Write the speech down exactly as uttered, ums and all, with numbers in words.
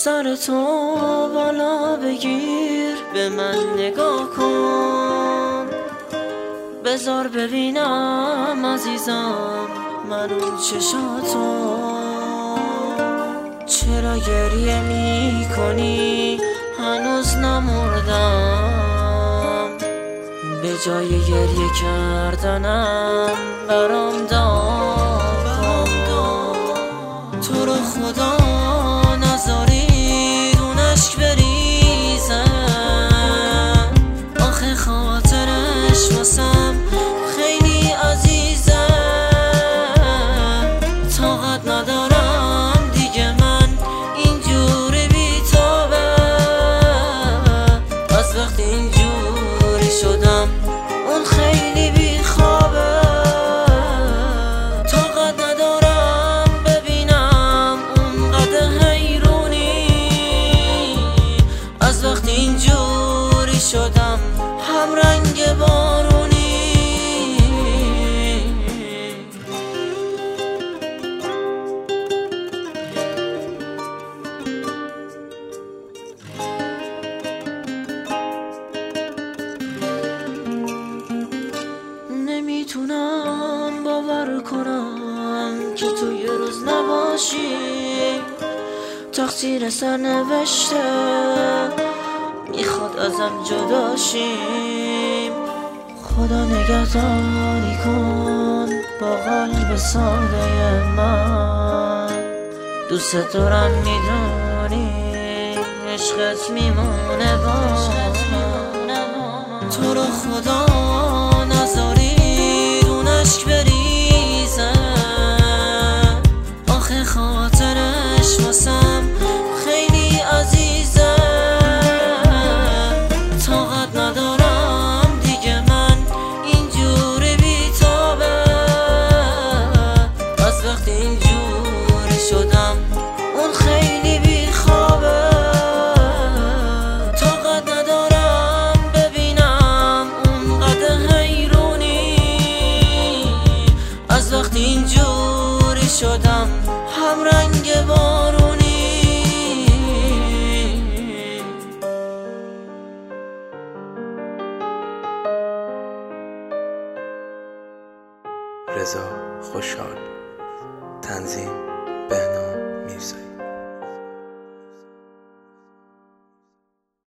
سرتو بالا بگیر، به من نگاه کن، بذار ببینم عزیزم من اون چشاتو. چرا گریه می کنی؟ هنوز نمردم، به جای گریه کردنم برام داغ کن. تو رو خدا نذاری اون اشک بریزه، آخه خاطرش واسم خیلی عزیزه. طاقت ندارم دیگه من اینجوری بی‌تابه، از وقتی اینجوری شدم اون خیلی بیخوابه. طاقت ندارم ببینم اونقدر حیرونی، از وقتی اینجوری شدم هم رنگ بارونی. نمیتونم باور کنم که تو یه روز نباشی، تقصیر سرنوشته میخواد ازم جدا شیم. خدا نگهداری کن با قلب ساده من، دوست دارم میدونی عشقت میمونه با من. تو رو خدا نذاری اون اشک بریزه، آخه خاطرش واسم خیلی عزیزه. طاقت ندارم دیگه من اینجوری بی‌تابه، از وقتی اینجوری شدم اون خیلی بیخوابه. طاقت ندارم ببینم اونقدر حیرونی، از وقتی اینجوری شدم هم رنگ بارونی. رضا خوشحال. تنظیم بهنام